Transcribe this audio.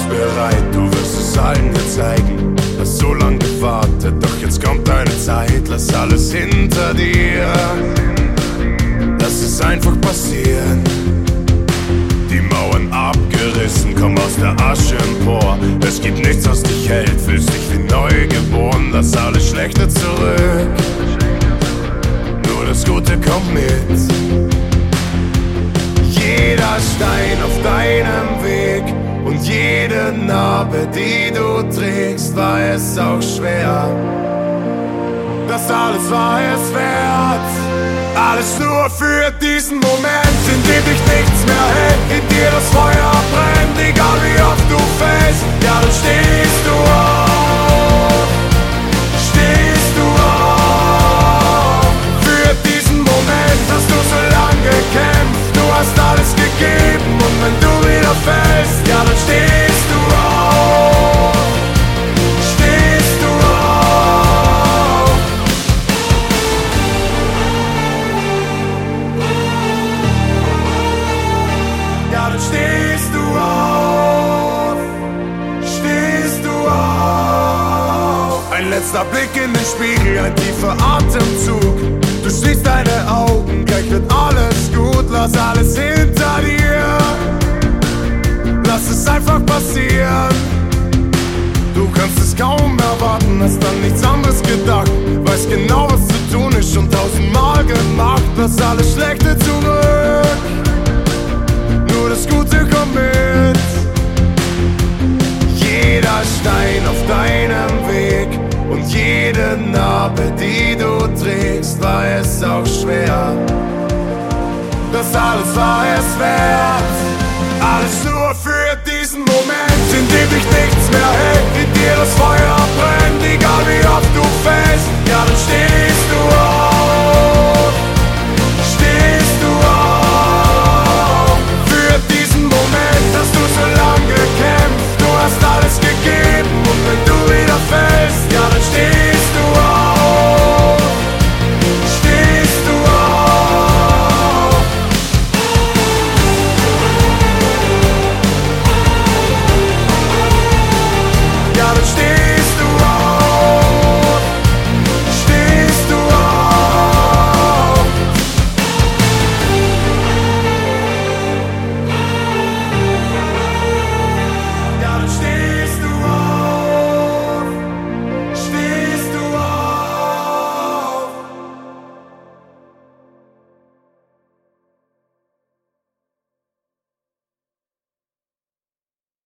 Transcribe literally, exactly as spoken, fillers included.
bist bereit, du wirst es allen hier zeigen. Hast so lange gewartet, doch jetzt kommt deine Zeit. Lass alles hinter dir, lass es einfach passieren. Die Mauern abgerissen, komm aus der Asche empor. Es gibt nichts, was dich hält, fühlst dich wie neu geboren. Lass alles Schlechte zurück, nur das Gute kommt mit. Jeder Stein auf deinem Weg und jede Narbe, die du trägst, war es auch schwer. Das alles war es wert. Alles nur für diesen Moment, in dem dich nichts mehr hält, in dir das Feuer brennt, egal wie oft du fällst. Ja, dann stehst du auf, stehst du auf. Für diesen Moment hast du so lange gekämpft, du hast alles gegeben und wenn du wieder fällst, ja, dann stehst du auf, stehst du auf. Ja, dann stehst du auf, stehst du auf. Ein letzter Blick in den Spiegel, ein tiefer Atemzug. Du schließt deine Augen, gleich wird alles gut. Lass alles hinter dir, lass es einfach passieren. Du kannst es kaum erwarten, hast an nichts anderes gedacht. Weißt genau, was zu tun ist, schon tausendmal gemacht. Lass alles Schlechte zurück, nur das Gute kommt mit.